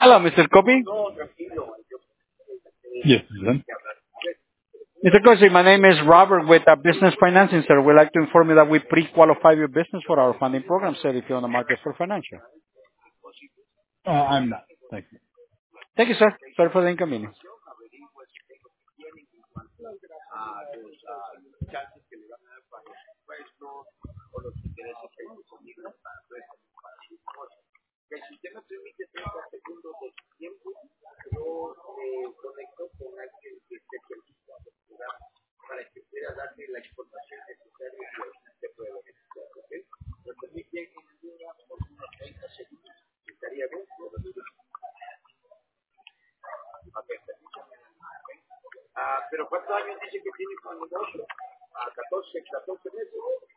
Hello, Mr. Copy. Yes, then. Mr. Copy, my name is Robert with Business Financing, sir. We'd like to inform you that we pre-qualify your business for our funding program, sir, if you're on the market for financial. I'm not. Thank you. Thank you, sir. Sorry for the inconvenience. Pero ¿cuántos años dice que tiene con el negocio? 14 meses.